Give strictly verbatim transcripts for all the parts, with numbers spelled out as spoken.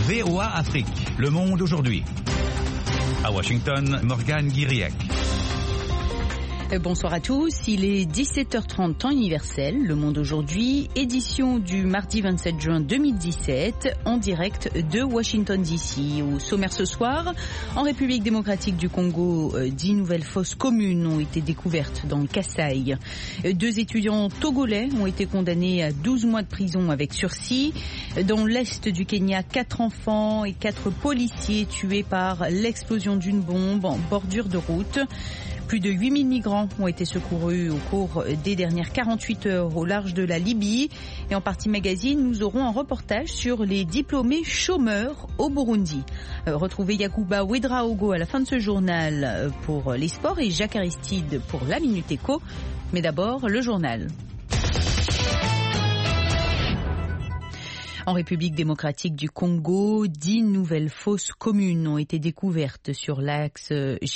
V O A Afrique, Le Monde aujourd'hui. À Washington, Morgane Guiriec. Bonsoir à tous, il est dix-sept heures trente temps universel, Le Monde aujourd'hui, édition du mardi vingt-sept juin deux mille dix-sept, en direct de Washington D C. Au sommaire ce soir, en République démocratique du Congo, dix nouvelles fosses communes ont été découvertes dans le Kasaï. Deux étudiants togolais ont été condamnés à douze mois de prison avec sursis. Dans l'est du Kenya, quatre enfants et quatre policiers tués par l'explosion d'une bombe en bordure de route. Plus de huit mille migrants ont été secourus au cours des dernières quarante-huit heures au large de la Libye. Et en partie magazine, nous aurons un reportage sur les diplômés chômeurs au Burundi. Euh, retrouvez Yacouba Ouedraogo à la fin de ce journal pour les sports et Jacques Aristide pour la Minute Éco. Mais d'abord, le journal. En République démocratique du Congo, dix nouvelles fosses communes ont été découvertes sur l'axe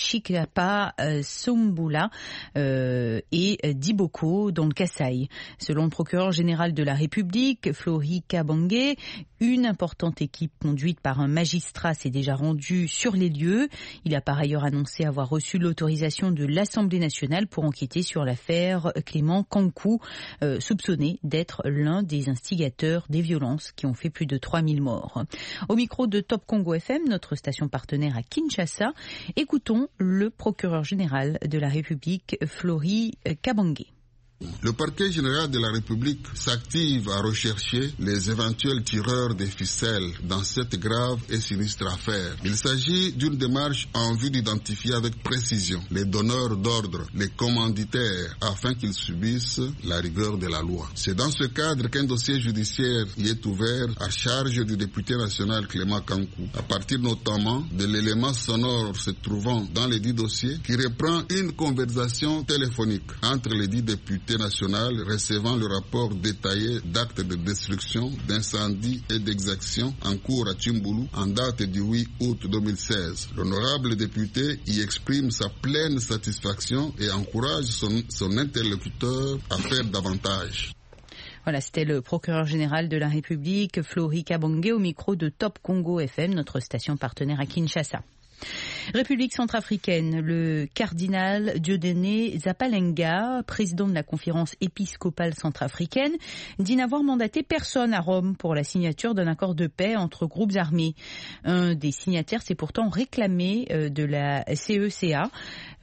Chikapa-Sombula euh, et Diboko dans le Kasaï. Selon le procureur général de la République, Flori Kabange, une importante équipe conduite par un magistrat s'est déjà rendue sur les lieux. Il a par ailleurs annoncé avoir reçu l'autorisation de l'Assemblée nationale pour enquêter sur l'affaire Clément Kankou, euh, soupçonné d'être l'un des instigateurs des violences qui ont fait plus de trois mille morts. Au micro de Top Congo F M, notre station partenaire à Kinshasa, écoutons le procureur général de la République, Flori Kabange. Le parquet général de la République s'active à rechercher les éventuels tireurs des ficelles dans cette grave et sinistre affaire. Il s'agit d'une démarche en vue d'identifier avec précision les donneurs d'ordre, les commanditaires, afin qu'ils subissent la rigueur de la loi. C'est dans ce cadre qu'un dossier judiciaire y est ouvert à charge du député national Clément Kankou, à partir notamment de l'élément sonore se trouvant dans les dix dossiers qui reprend une conversation téléphonique entre les dix députés national recevant le rapport détaillé d'actes de destruction, d'incendie et d'exaction en cours à Tchimbulu en date du huit août deux mille seize. L'honorable député y exprime sa pleine satisfaction et encourage son, son interlocuteur à faire davantage. Voilà, c'était le procureur général de la République, Flori Kabange, au micro de Top Congo F M, notre station partenaire à Kinshasa. République centrafricaine, le cardinal Dieudonné Zapalenga, président de la conférence épiscopale centrafricaine, dit n'avoir mandaté personne à Rome pour la signature d'un accord de paix entre groupes armés. Un des signataires s'est pourtant réclamé de la C E C A.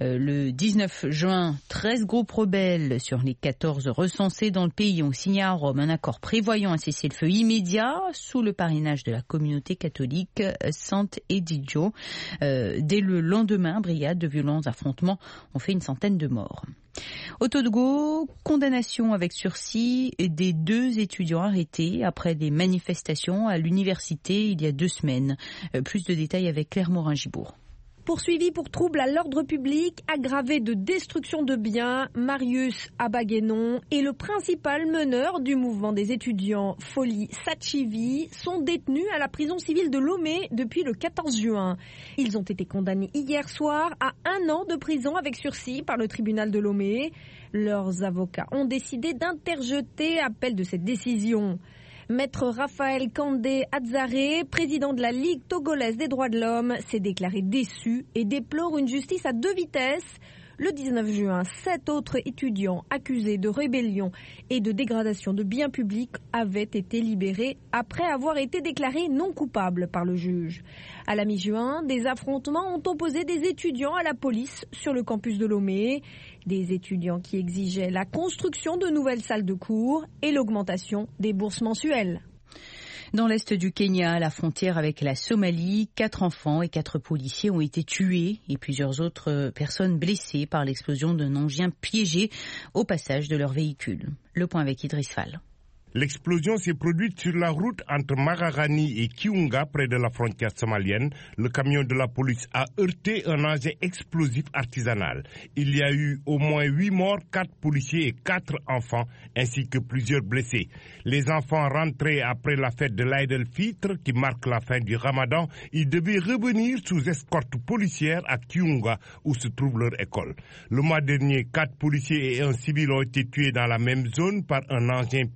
Le dix-neuf juin, treize groupes rebelles sur les quatorze recensés dans le pays ont signé à Rome un accord prévoyant un cessez-le-feu immédiat sous le parrainage de la communauté catholique Sant'Egidio. Euh, dès le lendemain, brigade de violents affrontements ont fait une centaine de morts. Au Togo, condamnation avec sursis des deux étudiants arrêtés après des manifestations à l'université il y a deux semaines. Euh, plus de détails avec Claire Morin-Gibourg. Poursuivi pour trouble à l'ordre public, aggravé de destruction de biens, Marius Abaguenon et le principal meneur du mouvement des étudiants, Foli Sachivi, sont détenus à la prison civile de Lomé depuis le quatorze juin. Ils ont été condamnés hier soir à un an de prison avec sursis par le tribunal de Lomé. Leurs avocats ont décidé d'interjeter appel de cette décision. Maître Raphaël Kandé Adzaré, président de la Ligue togolaise des droits de l'homme, s'est déclaré déçu et déplore une justice à deux vitesses. Le dix-neuf juin, sept autres étudiants accusés de rébellion et de dégradation de biens publics avaient été libérés après avoir été déclarés non coupables par le juge. À la mi-juin, des affrontements ont opposé des étudiants à la police sur le campus de Lomé. Des étudiants qui exigeaient la construction de nouvelles salles de cours et l'augmentation des bourses mensuelles. Dans l'est du Kenya, à la frontière avec la Somalie, quatre enfants et quatre policiers ont été tués et plusieurs autres personnes blessées par l'explosion d'un engin piégé au passage de leur véhicule. Le point avec Idriss Fall. L'explosion s'est produite sur la route entre Mararani et Kiunga, près de la frontière somalienne. Le camion de la police a heurté un engin explosif artisanal. Il y a eu au moins huit morts, quatre policiers et quatre enfants, ainsi que plusieurs blessés. Les enfants rentrés après la fête de l'Aïd el-Fitr, qui marque la fin du Ramadan, ils devaient revenir sous escorte policière à Kiunga, où se trouve leur école. Le mois dernier, quatre policiers et un civil ont été tués dans la même zone par un engin piégé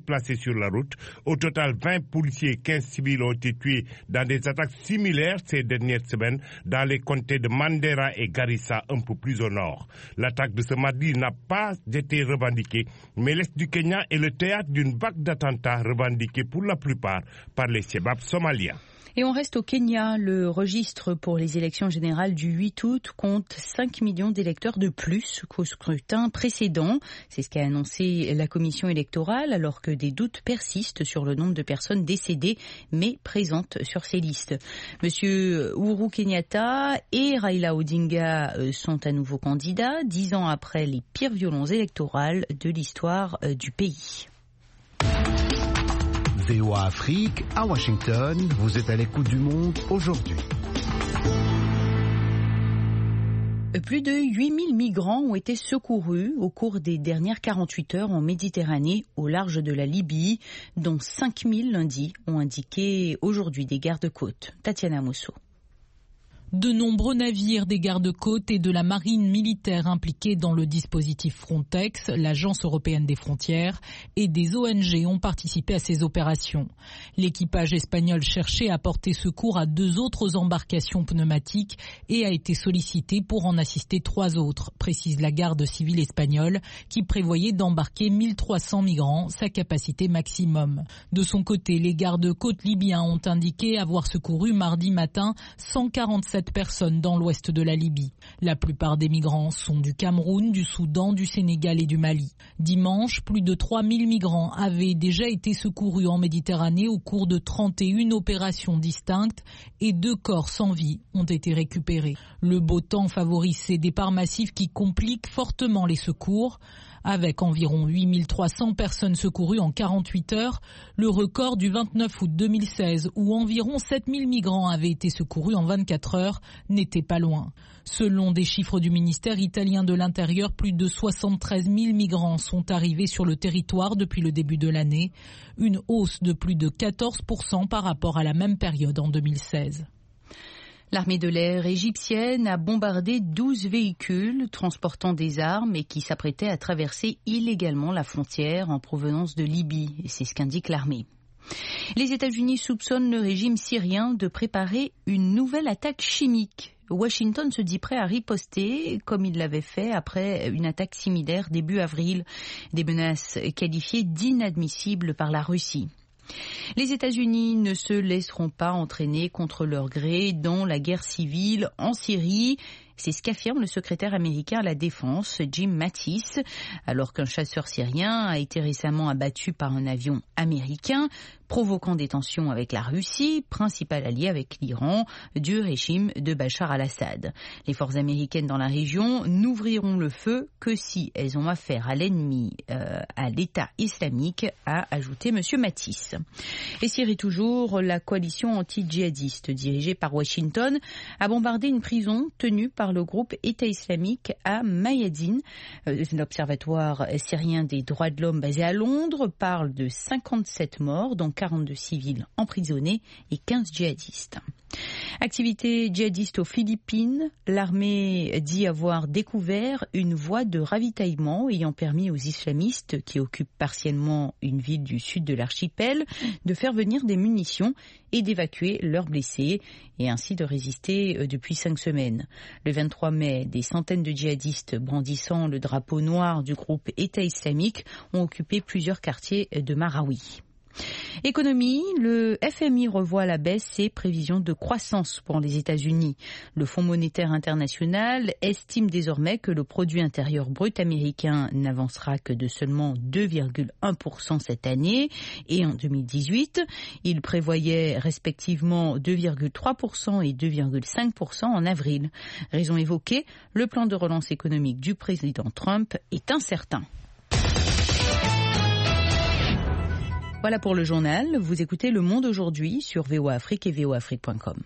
déplacés sur la route. Au total, vingt policiers et quinze civils ont été tués dans des attaques similaires ces dernières semaines dans les comtés de Mandera et Garissa, un peu plus au nord. L'attaque de ce mardi n'a pas été revendiquée, mais l'Est du Kenya est le théâtre d'une vague d'attentats revendiqués pour la plupart par les Chebab somaliens. Et on reste au Kenya. Le registre pour les élections générales du huit août compte cinq millions d'électeurs de plus qu'au scrutin précédent. C'est ce qu'a annoncé la commission électorale, alors que des doutes persistent sur le nombre de personnes décédées mais présentes sur ces listes. Monsieur Uhuru Kenyatta et Raila Odinga sont à nouveau candidats, dix ans après les pires violences électorales de l'histoire du pays. V O A Afrique, à Washington, vous êtes à l'écoute du monde aujourd'hui. Plus de huit mille migrants ont été secourus au cours des dernières quarante-huit heures en Méditerranée, au large de la Libye, dont cinq mille lundi, ont indiqué aujourd'hui des gardes-côtes. Tatiana Mosso. De nombreux navires des gardes-côtes et de la marine militaire impliqués dans le dispositif Frontex, l'Agence européenne des frontières, et des O N G ont participé à ces opérations. L'équipage espagnol cherchait à porter secours à deux autres embarcations pneumatiques et a été sollicité pour en assister trois autres, précise la garde civile espagnole, qui prévoyait d'embarquer mille trois cents migrants, sa capacité maximum. De son côté, les gardes-côtes libyens ont indiqué avoir secouru mardi matin cent quarante-sept personnes dans l'ouest de la Libye. La plupart des migrants sont du Cameroun, du Soudan, du Sénégal et du Mali. Dimanche, plus de trois mille migrants avaient déjà été secourus en Méditerranée au cours de trente et une opérations distinctes et deux corps sans vie ont été récupérés. Le beau temps favorise ces départs massifs qui compliquent fortement les secours. Avec environ huit mille trois cents personnes secourues en quarante-huit heures, le record du vingt-neuf août deux mille seize, où environ sept mille migrants avaient été secourus en vingt-quatre heures, n'était pas loin. Selon des chiffres du ministère italien de l'Intérieur, plus de soixante-treize mille migrants sont arrivés sur le territoire depuis le début de l'année, une hausse de plus de quatorze pour cent par rapport à la même période en deux mille seize. L'armée de l'air égyptienne a bombardé douze véhicules transportant des armes et qui s'apprêtaient à traverser illégalement la frontière en provenance de Libye. Et c'est ce qu'indique l'armée. Les États-Unis soupçonnent le régime syrien de préparer une nouvelle attaque chimique. Washington se dit prêt à riposter comme il l'avait fait après une attaque similaire début avril. Des menaces qualifiées d'inadmissibles par la Russie. Les États-Unis ne se laisseront pas entraîner contre leur gré dans la guerre civile en Syrie. C'est ce qu'affirme le secrétaire américain à la Défense, Jim Mattis, alors qu'un chasseur syrien a été récemment abattu par un avion américain, provoquant des tensions avec la Russie, principal allié avec l'Iran du régime de Bachar al-Assad. Les forces américaines dans la région n'ouvriront le feu que si elles ont affaire à l'ennemi, euh, à l'État islamique, a ajouté M. Mattis. Et Syrie toujours, la coalition anti-djihadiste dirigée par Washington a bombardé une prison tenue par le groupe État islamique à Mayadine. L'Observatoire syrien des droits de l'homme basé à Londres parle de cinquante-sept morts, dont quarante-deux civils emprisonnés et quinze djihadistes. Activité djihadiste aux Philippines, l'armée dit avoir découvert une voie de ravitaillement ayant permis aux islamistes qui occupent partiellement une ville du sud de l'archipel de faire venir des munitions et d'évacuer leurs blessés et ainsi de résister depuis cinq semaines. Le vingt-trois mai, des centaines de djihadistes brandissant le drapeau noir du groupe État islamique ont occupé plusieurs quartiers de Marawi. Économie, le F M I revoit à la baisse ses prévisions de croissance pour les États-Unis. Le Fonds monétaire international estime désormais que le produit intérieur brut américain n'avancera que de seulement deux virgule un pour cent cette année et en deux mille dix-huit. Il prévoyait respectivement deux virgule trois pour cent et deux virgule cinq pour cent en avril. Raison évoquée, le plan de relance économique du président Trump est incertain. Voilà pour le journal. Vous écoutez Le Monde aujourd'hui sur V O A Afrique et V O A Afrique point com.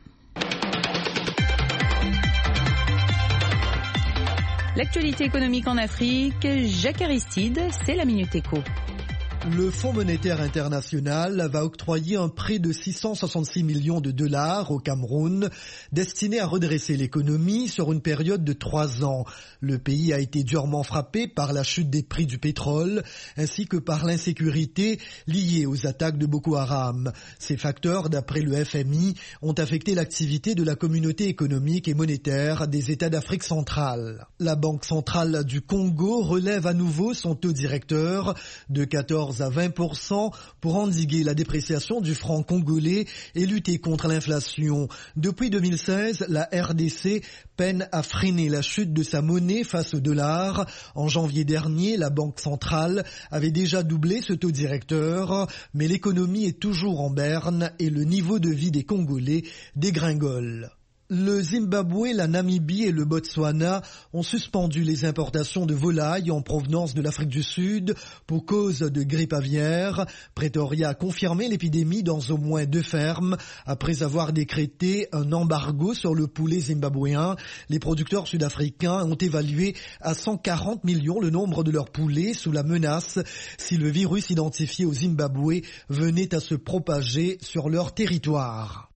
L'actualité économique en Afrique, Jacques Aristide, c'est la Minute Éco. Le Fonds monétaire international va octroyer un prêt de six cent soixante-six millions de dollars au Cameroun, destiné à redresser l'économie sur une période de trois ans. Le pays a été durement frappé par la chute des prix du pétrole, ainsi que par l'insécurité liée aux attaques de Boko Haram. Ces facteurs, d'après le F M I, ont affecté l'activité de la communauté économique et monétaire des États d'Afrique centrale. La Banque centrale du Congo relève à nouveau son taux directeur de quatorze à vingt pour cent pour endiguer la dépréciation du franc congolais et lutter contre l'inflation. Depuis deux mille seize, la R D C peine à freiner la chute de sa monnaie face au dollar. En janvier dernier, la Banque centrale avait déjà doublé ce taux directeur, mais l'économie est toujours en berne et le niveau de vie des Congolais dégringole. Le Zimbabwe, la Namibie et le Botswana ont suspendu les importations de volailles en provenance de l'Afrique du Sud pour cause de grippe aviaire. Pretoria a confirmé l'épidémie dans au moins deux fermes après avoir décrété un embargo sur le poulet zimbabwéen. Les producteurs sud-africains ont évalué à cent quarante millions le nombre de leurs poulets sous la menace si le virus identifié au Zimbabwe venait à se propager sur leur territoire.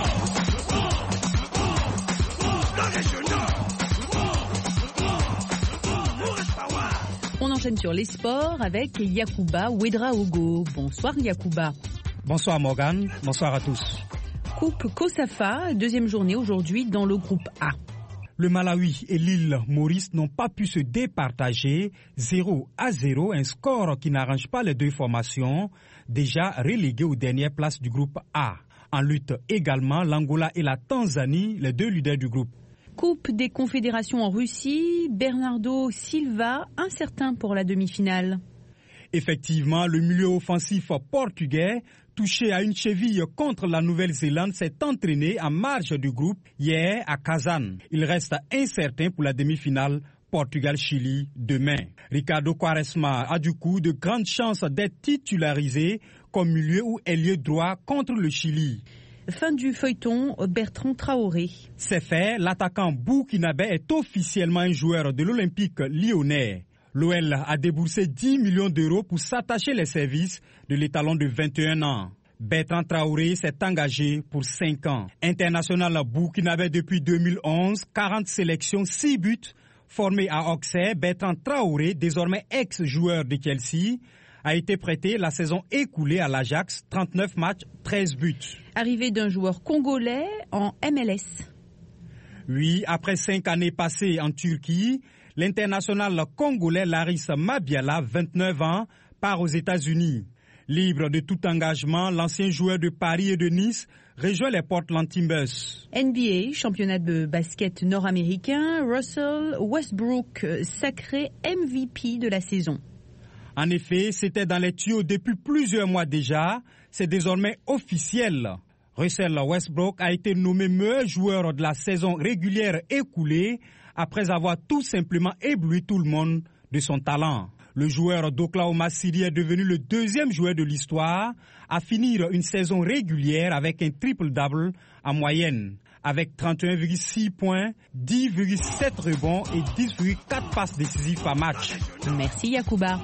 On enchaîne sur les sports avec Yacouba Ouedraogo. Bonsoir Yacouba. Bonsoir Morgane, bonsoir à tous. Coupe COSAFA, deuxième journée aujourd'hui dans le groupe A. Le Malawi et l'île Maurice n'ont pas pu se départager, zéro à zéro, un score qui n'arrange pas les deux formations, déjà reléguées aux dernières places du groupe A. En lutte également, l'Angola et la Tanzanie, les deux leaders du groupe. Coupe des confédérations en Russie, Bernardo Silva, incertain pour la demi-finale. Effectivement, le milieu offensif portugais, touché à une cheville contre la Nouvelle-Zélande, s'est entraîné en marge du groupe hier à Kazan. Il reste incertain pour la demi-finale Portugal-Chili demain. Ricardo Quaresma a du coup de grandes chances d'être titularisé comme milieu ou ailier droit contre le Chili. Fin du feuilleton, Bertrand Traoré. C'est fait, l'attaquant burkinabé est officiellement un joueur de l'Olympique lyonnais. L'O L a déboursé dix millions d'euros pour s'attacher les services de l'étalon de vingt et un ans. Bertrand Traoré s'est engagé pour cinq ans. International burkinabé depuis deux mille onze, quarante sélections, six buts. Formé à Auxerre, Bertrand Traoré, désormais ex-joueur de Chelsea, a été prêté la saison écoulée à l'Ajax, trente-neuf matchs, treize buts. Arrivée d'un joueur congolais en M L S. Oui, après cinq années passées en Turquie, l'international congolais Laris Mabiala, vingt-neuf ans, part aux États-Unis. Libre de tout engagement, l'ancien joueur de Paris et de Nice rejoint les Portland Timbers. N B A, championnat de basket nord-américain, Russell Westbrook, sacré M V P de la saison. En effet, c'était dans les tuyaux depuis plusieurs mois déjà. C'est désormais officiel. Russell Westbrook a été nommé meilleur joueur de la saison régulière écoulée après avoir tout simplement ébloui tout le monde de son talent. Le joueur d'Oklahoma City est devenu le deuxième joueur de l'histoire à finir une saison régulière avec un triple-double en moyenne, avec trente et un virgule six points, dix virgule sept rebonds et dix virgule quatre passes décisives par match. Merci Yacouba.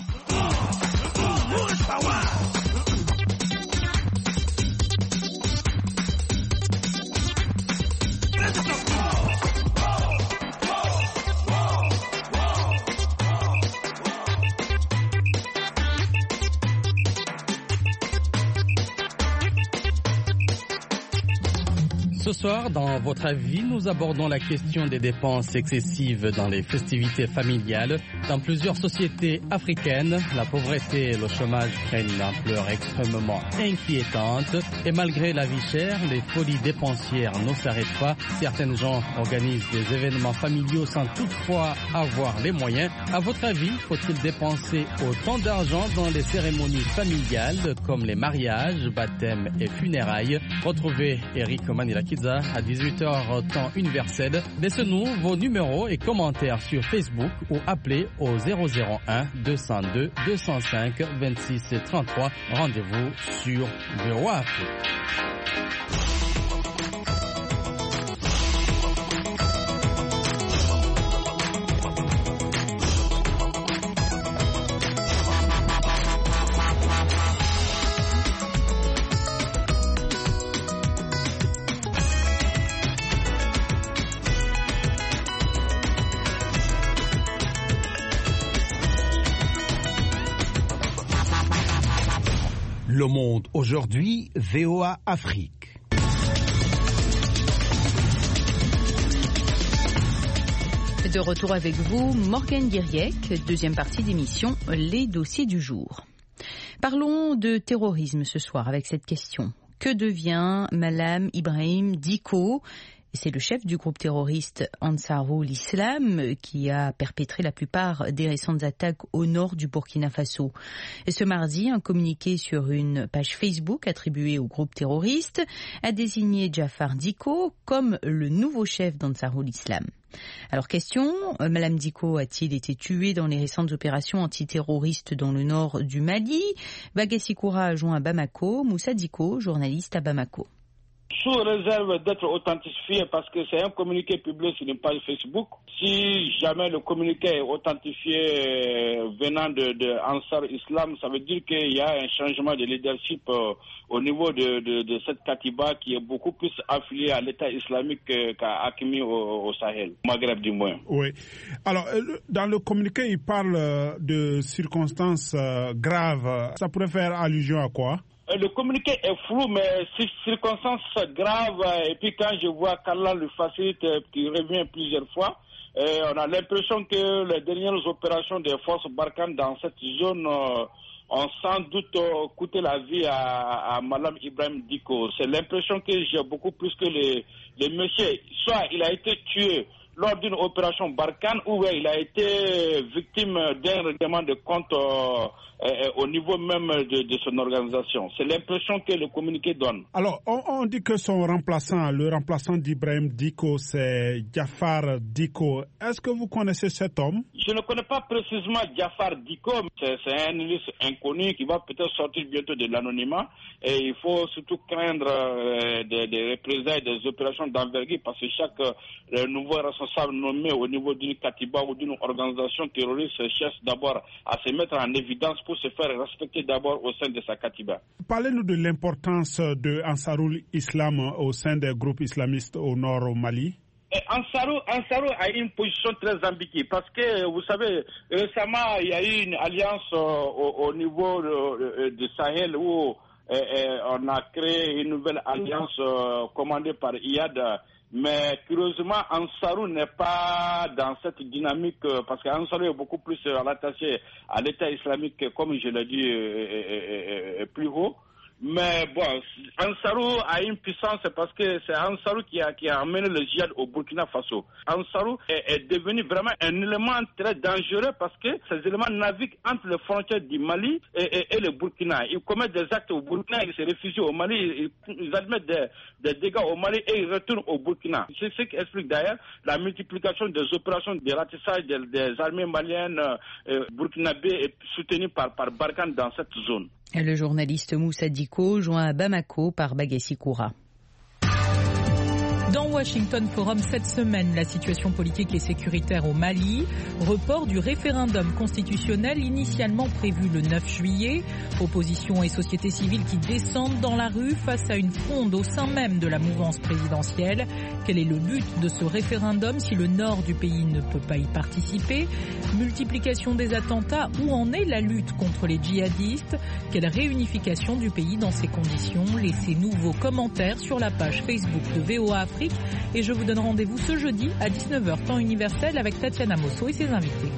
Ce soir, dans votre avis, nous abordons la question des dépenses excessives dans les festivités familiales. Dans plusieurs sociétés africaines, la pauvreté et le chômage prennent une ampleur extrêmement inquiétante. Et malgré la vie chère, les folies dépensières ne s'arrêtent pas. Certaines gens organisent des événements familiaux sans toutefois avoir les moyens. À votre avis, faut-il dépenser autant d'argent dans les cérémonies familiales comme les mariages, baptêmes et funérailles? Retrouvez Eric Manilaki à dix-huit heures temps universel. Laissez-nous vos numéros et commentaires sur Facebook ou appelez au zéro zéro un deux zéro deux deux zéro cinq vingt-six trente-trois. Rendez-vous sur Bureau Afrique. Le Monde aujourd'hui, V O A Afrique. De retour avec vous, Morgane Guiriec, deuxième partie d'émission, les dossiers du jour. Parlons de terrorisme ce soir avec cette question. Que devient Malam Ibrahim Dicko ? C'est le chef du groupe terroriste Ansarul Islam qui a perpétré la plupart des récentes attaques au nord du Burkina Faso. Et ce mardi, un communiqué sur une page Facebook attribuée au groupe terroriste a désigné Jafar Dicko comme le nouveau chef d'Ansarul Islam. Alors question, Malam Dicko a-t-il été tué dans les récentes opérations antiterroristes dans le nord du Mali ? Bagassi Koura a joint à Bamako, Moussa Dicko, journaliste à Bamako. Sous réserve d'être authentifié parce que c'est un communiqué publié sur une page Facebook. Si jamais le communiqué est authentifié venant de, de Ansar Islam, ça veut dire qu'il y a un changement de leadership euh, au niveau de, de, de cette Katiba qui est beaucoup plus affiliée à l'État islamique qu'à Hakimi au, au Sahel, au Maghreb du moins. Oui. Alors, dans le communiqué, il parle de circonstances graves. Ça pourrait faire allusion à quoi ? Le communiqué est flou, mais c'est circonstances graves. Et puis quand je vois qu'Allah le facilite, qui revient plusieurs fois, et on a l'impression que les dernières opérations des forces Barkhane dans cette zone euh, ont sans doute euh, coûté la vie à, à Malam Ibrahim Dicko. C'est l'impression que j'ai beaucoup plus que les, les messieurs. Soit il a été tué lors d'une opération Barkhane ou ouais, il a été victime d'un règlement de compte euh, euh, au niveau même de, de son organisation. C'est l'impression que le communiqué donne. Alors, on, on dit que son remplaçant, le remplaçant d'Ibrahim Dicko, c'est Jafar Dicko. Est-ce que vous connaissez cet homme? Je ne connais pas précisément Jafar Dicko. C'est, c'est un liste inconnu qui va peut-être sortir bientôt de l'anonymat. Et il faut surtout craindre euh, des, des représailles, des opérations d'envergure parce que chaque euh, nouveau responsable nommé au niveau d'une Katiba ou d'une organisation terroriste cherche d'abord à se mettre en évidence pour se faire respecter d'abord au sein de sa Katiba. Parlez-nous de l'importance de Ansarul Islam au sein des groupes islamistes au nord au Mali. Et Ansarul, Ansarul a une position très ambiguë parce que, vous savez, récemment, il y a eu une alliance euh, au, au niveau de, de Sahel où euh, on a créé une nouvelle alliance euh, commandée par Iyad. Mais curieusement, Ansarul n'est pas dans cette dynamique euh, parce qu'Ansarul est beaucoup plus euh, rattaché à l'État islamique, comme je l'ai dit euh, euh, euh, plus haut. Mais bon, Ansarul a une puissance parce que c'est Ansarul qui a, qui a amené le djihad au Burkina Faso. Ansarul est, est devenu vraiment un élément très dangereux parce que ces éléments naviguent entre les frontières du Mali et, et, et le Burkina. Ils commettent des actes au Burkina, ils se réfugient au Mali, ils, ils admettent des, des dégâts au Mali et ils retournent au Burkina. C'est ce qui explique d'ailleurs la multiplication des opérations de ratissage des, des armées maliennes euh, burkinabées soutenues par, par Barkhane dans cette zone. Le journaliste Moussa Dicko, joint à Bamako par Bagassi Koura. Dans Washington Forum cette semaine, la situation politique et sécuritaire au Mali, report du référendum constitutionnel initialement prévu le neuf juillet, opposition et société civile qui descendent dans la rue face à une fronde au sein même de la mouvance présidentielle. Quel est le but de ce référendum si le nord du pays ne peut pas y participer? Multiplication des attentats, où en est la lutte contre les djihadistes? Quelle réunification du pays dans ces conditions? Laissez-nous vos commentaires sur la page Facebook de V O A Afrique et je vous donne rendez-vous ce jeudi à dix-neuf heures temps universel avec Tatiana Mosso et ses invités.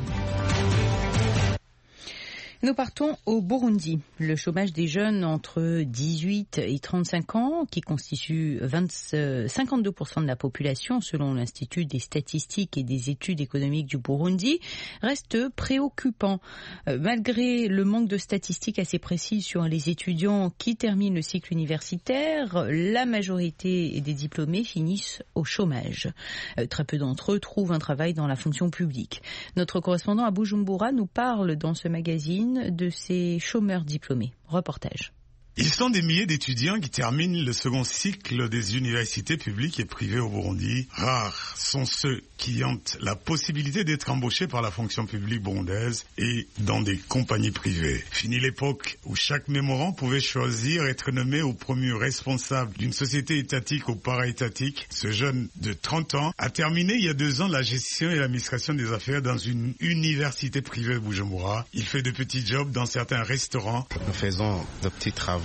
Nous partons au Burundi. Le chômage des jeunes entre dix-huit et trente-cinq ans, qui constitue vingt, cinquante-deux pour cent de la population selon l'Institut des statistiques et des études économiques du Burundi, reste préoccupant. Malgré le manque de statistiques assez précises sur les étudiants qui terminent le cycle universitaire, la majorité des diplômés finissent au chômage. Très peu d'entre eux trouvent un travail dans la fonction publique. Notre correspondant à Bujumbura nous parle dans ce magazine de ces chômeurs diplômés. Reportage. Ils sont des milliers d'étudiants qui terminent le second cycle des universités publiques et privées au Burundi. Rares sont ceux qui ont la possibilité d'être embauchés par la fonction publique burundaise et dans des compagnies privées. Fini l'époque où chaque mémorant pouvait choisir être nommé au premier responsable d'une société étatique ou para-étatique. Ce jeune de trente ans a terminé il y a deux ans la gestion et l'administration des affaires dans une université privée de Bujumbura. Il fait de petits jobs dans certains restaurants. Nous faisons de petits travaux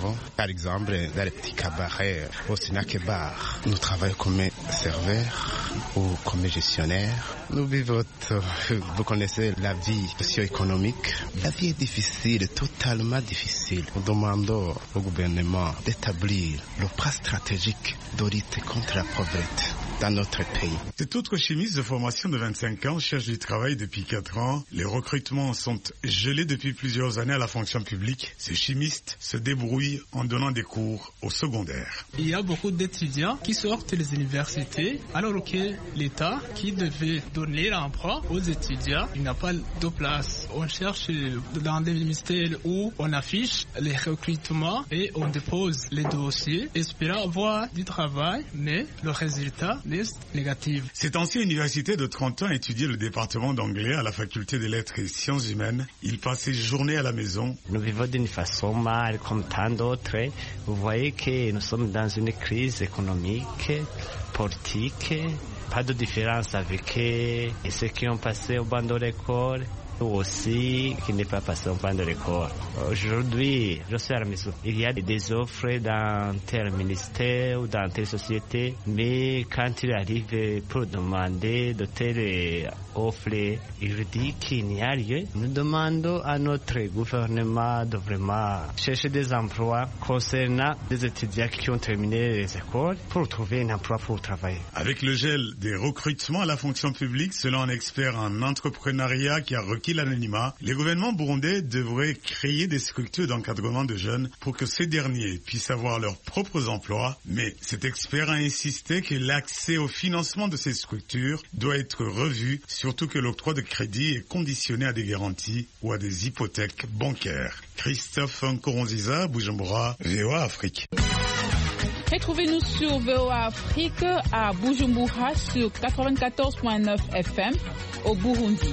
travaux. Par exemple, dans les petits cabarets, au snack et bar, nous travaillons comme serveurs ou comme gestionnaires. Nous vivons, vous connaissez la vie socio-économique. La vie est difficile, totalement difficile. Nous demandons au gouvernement d'établir le plan stratégique de lutte contre la pauvreté dans notre pays. Cet autre chimiste de formation de vingt-cinq ans cherche du travail depuis quatre ans. Les recrutements sont gelés depuis plusieurs années à la fonction publique. Ce chimiste se débrouille en donnant des cours au secondaire. Il y a beaucoup d'étudiants qui sortent des universités alors que l'État qui devait donner l'emploi aux étudiants, il n'a pas de place. On cherche dans des ministères où on affiche les recrutements et on dépose les dossiers espérant avoir du travail, mais le résultat négative. Cet ancien universitaire de trente ans étudiait le département d'anglais à la faculté des lettres et sciences humaines. Il passe ses journées à la maison. Nous vivons d'une façon mal comme tant d'autres. Vous voyez que nous sommes dans une crise économique, politique. Pas de différence avec ceux qui ont passé au banc de l'école ou aussi qui n'est pas passé au banc de l'école. Aujourd'hui, je suis à la maison. Il y a des offres dans tel ministère ou dans telle société, mais quand il arrive pour demander de telles offres, il dit qu'il n'y a rien. Nous demandons à notre gouvernement de vraiment chercher des emplois concernant des étudiants qui ont terminé les écoles pour trouver un emploi pour travailler. Avec le gel des recrutements à la fonction publique, selon un expert en entrepreneuriat qui a requis l'anonymat, les gouvernements burundais devraient créer des structures d'encadrement de jeunes pour que ces derniers puissent avoir leurs propres emplois. Mais cet expert a insisté que l'accès au financement de ces structures doit être revu, surtout que l'octroi de crédit est conditionné à des garanties ou à des hypothèques bancaires. Christophe Nkoronziza, Bujumbura, V O A Afrique. Retrouvez-nous sur V O A Afrique à Bujumbura sur quatre-vingt-quatorze virgule neuf F M au Burundi.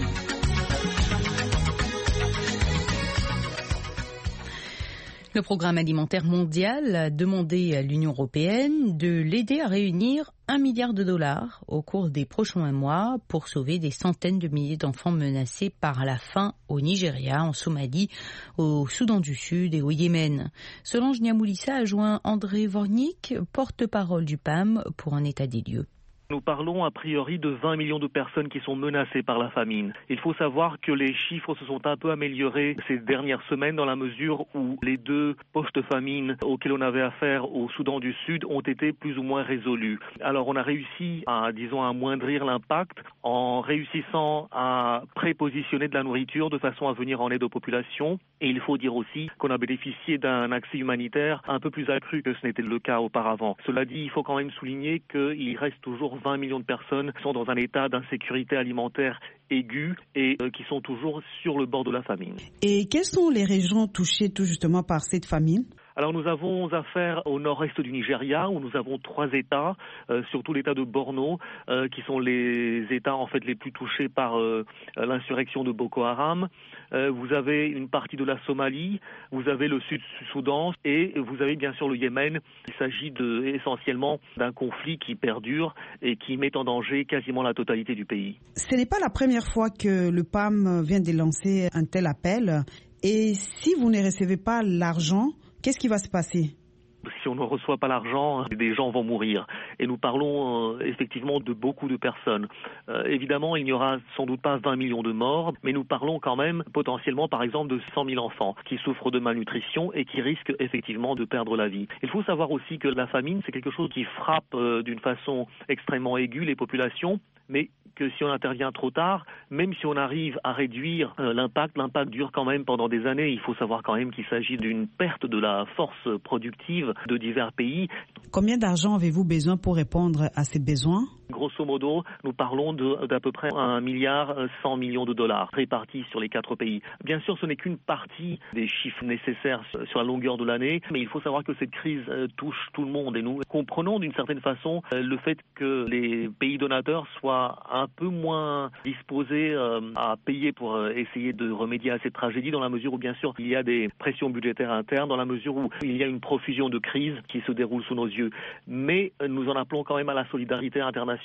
Le programme alimentaire mondial a demandé à l'Union européenne de l'aider à réunir un milliard de dollars au cours des prochains mois pour sauver des centaines de milliers d'enfants menacés par la faim au Nigeria, en Somalie, au Soudan du Sud et au Yémen. Solange Niamoulissa a joint André Vornik, porte-parole du P A M, pour un état des lieux. Nous parlons a priori de vingt millions de personnes qui sont menacées par la famine. Il faut savoir que les chiffres se sont un peu améliorés ces dernières semaines dans la mesure où les deux post-famines auxquels on avait affaire au Soudan du Sud ont été plus ou moins résolus. Alors on a réussi à, disons, à amoindrir l'impact en réussissant à prépositionner de la nourriture de façon à venir en aide aux populations. Et il faut dire aussi qu'on a bénéficié d'un accès humanitaire un peu plus accru que ce n'était le cas auparavant. Cela dit, il faut quand même souligner qu'il reste toujours vingt millions de personnes qui sont dans un état d'insécurité alimentaire aiguë et euh, qui sont toujours sur le bord de la famine. Et quelles sont les régions touchées tout justement par cette famine ? Alors nous avons affaire au nord-est du Nigeria où nous avons trois États, euh, surtout l'État de Borno, euh, qui sont les États en fait les plus touchés par euh, l'insurrection de Boko Haram. Euh, vous avez une partie de la Somalie, vous avez le Sud-Soudan et vous avez bien sûr le Yémen. Il s'agit de, essentiellement d'un conflit qui perdure et qui met en danger quasiment la totalité du pays. Ce n'est pas la première fois que le P A M vient de lancer un tel appel. Et si vous ne recevez pas l'argent, qu'est-ce qui va se passer ? Si on ne reçoit pas l'argent, des gens vont mourir. Et nous parlons euh, effectivement de beaucoup de personnes. Euh, évidemment, il n'y aura sans doute pas vingt millions de morts, mais nous parlons quand même potentiellement, par exemple, de cent mille enfants qui souffrent de malnutrition et qui risquent effectivement de perdre la vie. Il faut savoir aussi que la famine, c'est quelque chose qui frappe euh, d'une façon extrêmement aiguë les populations, mais que si on intervient trop tard, même si on arrive à réduire euh, l'impact, l'impact dure quand même pendant des années. Il faut savoir quand même qu'il s'agit d'une perte de la force productive de divers pays. Combien d'argent avez-vous besoin pour répondre à ces besoins ? Grosso modo, nous parlons de, d'à peu près un milliard cent millions de dollars répartis sur les quatre pays. Bien sûr, ce n'est qu'une partie des chiffres nécessaires sur la longueur de l'année, mais il faut savoir que cette crise touche tout le monde et nous comprenons d'une certaine façon le fait que les pays donateurs soient un peu moins disposés à payer pour essayer de remédier à cette tragédie dans la mesure où bien sûr il y a des pressions budgétaires internes, dans la mesure où il y a une profusion de crises qui se déroule sous nos yeux. Mais nous en appelons quand même à la solidarité internationale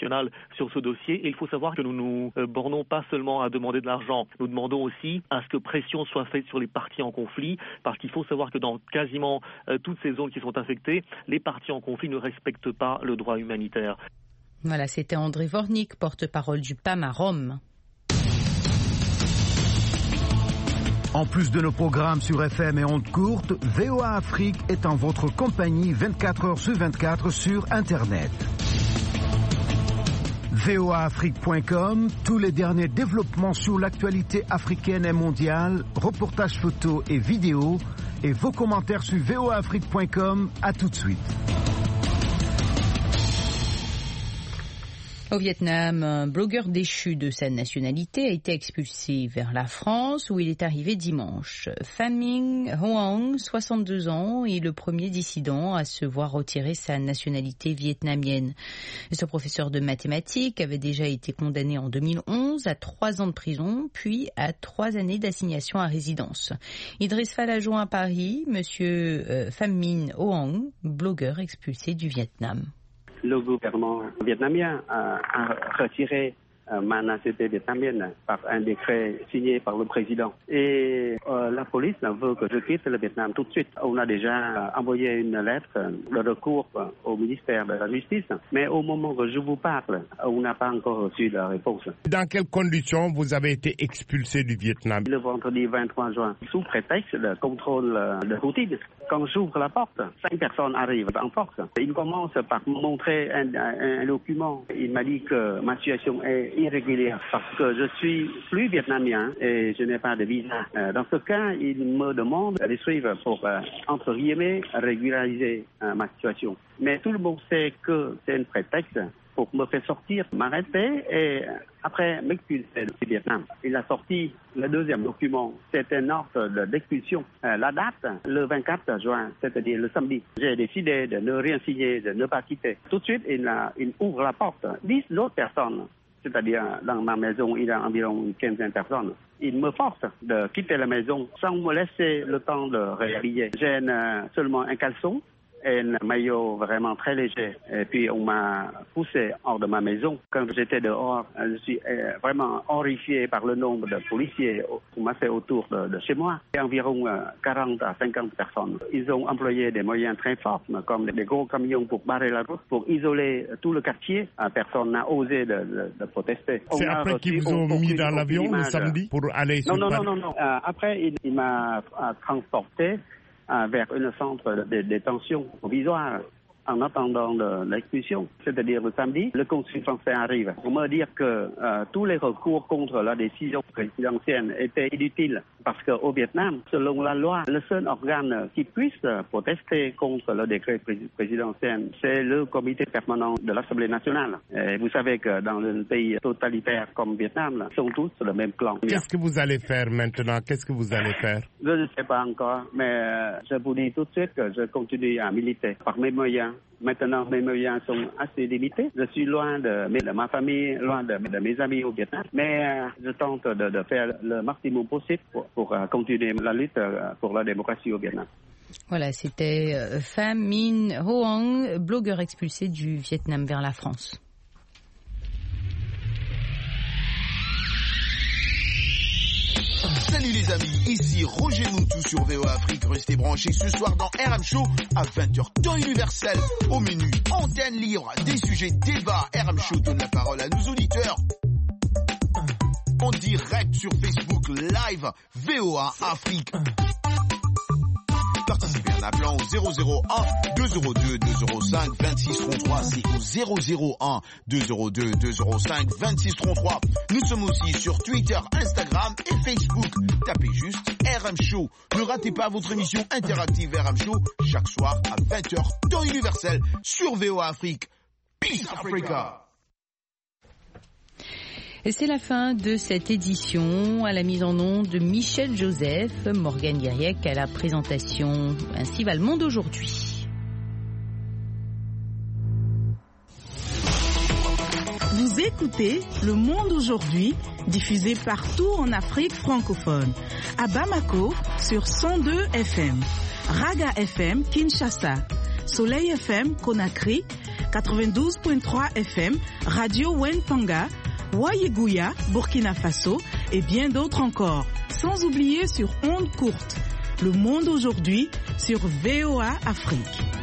internationale sur ce dossier. Et il faut savoir que nous nous bornons pas seulement à demander de l'argent, nous demandons aussi à ce que pression soit faite sur les parties en conflit, parce qu'il faut savoir que dans quasiment euh, toutes ces zones qui sont affectées, les parties en conflit ne respectent pas le droit humanitaire. Voilà, c'était André Vornik, porte-parole du P A M à Rome. En plus de nos programmes sur F M et ondes courtes, V O A Afrique est en votre compagnie vingt-quatre heures sur vingt-quatre sur Internet. V O A Afrique point com, tous les derniers développements sur l'actualité africaine et mondiale, reportages photos et vidéos, et vos commentaires sur V O A Afrique point com. À tout de suite. Au Vietnam, un blogueur déchu de sa nationalité a été expulsé vers la France où il est arrivé dimanche. Pham Minh Hoang, soixante-deux ans, est le premier dissident à se voir retirer sa nationalité vietnamienne. Ce professeur de mathématiques avait déjà été condamné en deux mille onze à trois ans de prison, puis à trois années d'assignation à résidence. Idriss Fall a joint à Paris, monsieur euh, Pham Minh Hoang, blogueur expulsé du Vietnam. Le gouvernement vietnamien a, a retiré euh, ma nationalité vietnamienne par un décret signé par le président. Et euh, la police veut que je quitte le Vietnam tout de suite. On a déjà envoyé une lettre de recours au ministère de la Justice, mais au moment que je vous parle, on n'a pas encore reçu la réponse. Dans quelles conditions vous avez été expulsé du Vietnam? Le vendredi vingt-trois juin, sous prétexte de contrôle de routine. Quand j'ouvre la porte, cinq personnes arrivent en force. Il commence par me montrer un, un, un document. Il m'a dit que ma situation est irrégulière parce que je suis plus vietnamien et je n'ai pas de visa. Dans ce cas, il me demande de suivre pour, euh, entre guillemets, régulariser euh, ma situation. Mais tout le monde sait que c'est un prétexte pour me faire sortir, m'arrêter et après m'expulser du Vietnam. Il a sorti le deuxième document, c'est un ordre d'expulsion. Euh, la date, le vingt-quatre juin, c'est-à-dire le samedi. J'ai décidé de ne rien signer, de ne pas quitter. Tout de suite, il, a, il ouvre la porte. Dix autres personnes, c'est-à-dire dans ma maison, il y a environ une quinzaine de personnes. Il me force de quitter la maison sans me laisser le temps de réaliser. J'ai euh, seulement un caleçon et un maillot vraiment très léger. Et puis on m'a poussé hors de ma maison. Quand j'étais dehors, je suis vraiment horrifié par le nombre de policiers qui m'ont fait autour de, de chez moi. Il y a environ quarante à cinquante personnes. Ils ont employé des moyens très forts, comme des gros camions pour barrer la route, pour isoler tout le quartier. Personne n'a osé de, de, de protester. C'est après qu'ils vous ont mis dans l'avion le samedi pour aller sur Non, non, non, non, non. Euh, après, il, il m'a transporté vers un centre de détention provisoire en attendant l'expulsion, c'est-à-dire le samedi. Le consul français arrive pour me dire que euh, tous les recours contre la décision présidentielle étaient inutiles parce qu'au Vietnam, selon la loi, le seul organe qui puisse protester contre le décret présidentiel, c'est le comité permanent de l'Assemblée nationale. Et vous savez que dans un pays totalitaire comme le Vietnam, ils sont tous sur le même plan. Qu'est-ce que vous allez faire maintenant? Qu'est-ce que vous allez faire? Je ne sais pas encore, mais je vous dis tout de suite que je continue à militer par mes moyens. Maintenant, mes moyens sont assez limités. Je suis loin de, de ma famille, loin de, de mes amis au Vietnam. Mais euh, je tente de, de faire le maximum possible pour, pour uh, continuer la lutte uh, pour la démocratie au Vietnam. Voilà, c'était euh, Pham Minh Hoang, blogueur expulsé du Vietnam vers la France. Salut les amis, ici Roger Moutou sur V O A Afrique. Restez branchés ce soir dans R M Show à vingt heures temps universel. Au menu, antenne libre, des sujets débats. R M Show donne la parole à nos auditeurs. En direct sur Facebook Live V O A Afrique. Participez en appelant au zéro zéro un deux zéro deux deux zéro cinq vingt-six trente-trois. C'est au zéro zéro un deux zéro deux deux zéro cinq vingt-six trente-trois. Nous sommes aussi sur Twitter, Instagram et Facebook. Tapez juste R M Show. Ne ratez pas votre émission interactive R M Show chaque soir à vingt heures temps universel sur V O A Afrique. Peace Africa. Et c'est la fin de cette édition, à la mise en onde de Michel Joseph, Morgane Guiriec à la présentation. Ainsi va le monde aujourd'hui. Vous écoutez Le Monde aujourd'hui, diffusé partout en Afrique francophone. À Bamako, sur cent deux F M. Raga F M, Kinshasa. Soleil F M, Conakry. quatre-vingt-douze point trois F M, Radio Wenpanga, Wayeguya, Burkina Faso et bien d'autres encore. Sans oublier sur ondes courtes. Le monde aujourd'hui sur V O A Afrique.